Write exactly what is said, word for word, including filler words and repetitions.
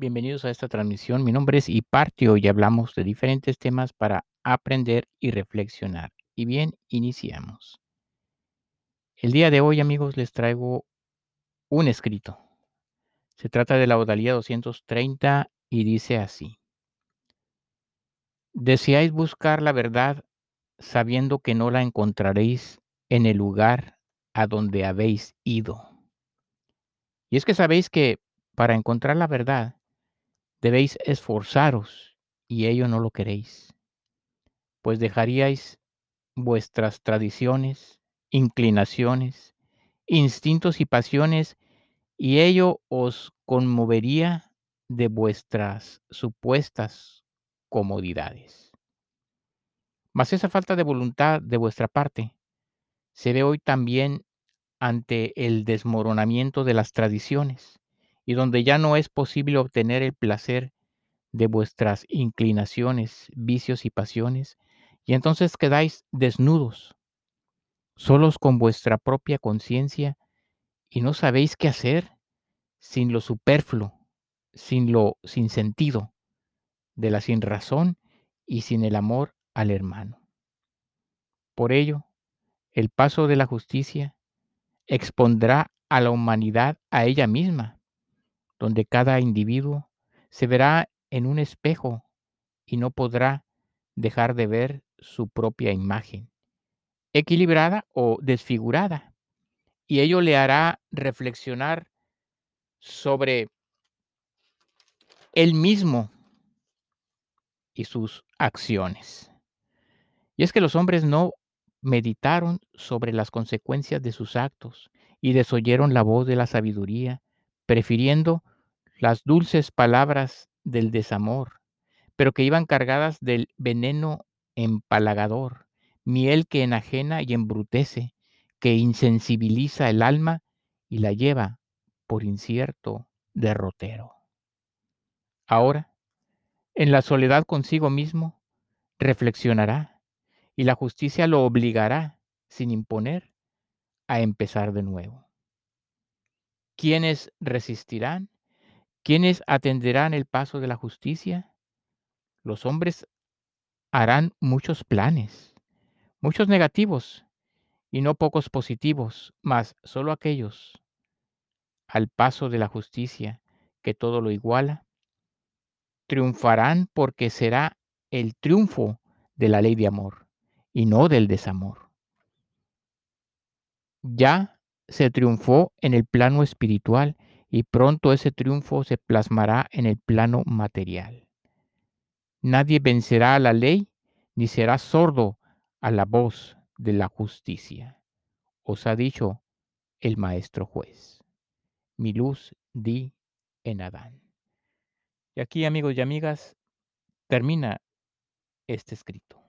Bienvenidos a esta transmisión. Mi nombre es Hipartio y hablamos de diferentes temas para aprender y reflexionar. Y bien, iniciamos. El día de hoy, amigos, les traigo un escrito. Se trata de la Odalía doscientos treinta y dice así. Deseáis buscar la verdad sabiendo que no la encontraréis en el lugar a donde habéis ido. Y es que sabéis que para encontrar la verdad debéis esforzaros y ello no lo queréis, pues dejaríais vuestras tradiciones, inclinaciones, instintos y pasiones, y ello os conmovería de vuestras supuestas comodidades. Mas esa falta de voluntad de vuestra parte se ve hoy también ante el desmoronamiento de las tradiciones, y donde ya no es posible obtener el placer de vuestras inclinaciones, vicios y pasiones, y entonces quedáis desnudos, solos con vuestra propia conciencia, y no sabéis qué hacer sin lo superfluo, sin lo sin sentido, de la sin razón y sin el amor al hermano. Por ello, el paso de la justicia expondrá a la humanidad a ella misma, donde cada individuo se verá en un espejo y no podrá dejar de ver su propia imagen, equilibrada o desfigurada, y ello le hará reflexionar sobre él mismo y sus acciones. Y es que los hombres no meditaron sobre las consecuencias de sus actos y desoyeron la voz de la sabiduría, prefiriendo las dulces palabras del desamor, pero que iban cargadas del veneno empalagador, miel que enajena y embrutece, que insensibiliza el alma y la lleva por incierto derrotero. Ahora, en la soledad consigo mismo, reflexionará y la justicia lo obligará, sin imponer, a empezar de nuevo. ¿Quiénes resistirán? ¿Quiénes atenderán el paso de la justicia? Los hombres harán muchos planes, muchos negativos y no pocos positivos, mas solo aquellos al paso de la justicia que todo lo iguala, triunfarán porque será el triunfo de la ley de amor y no del desamor. Ya se triunfó en el plano espiritual y pronto ese triunfo se plasmará en el plano material. Nadie vencerá a la ley ni será sordo a la voz de la justicia, os ha dicho el maestro juez. Mi luz di en Adán. Y aquí, amigos y amigas, termina este escrito.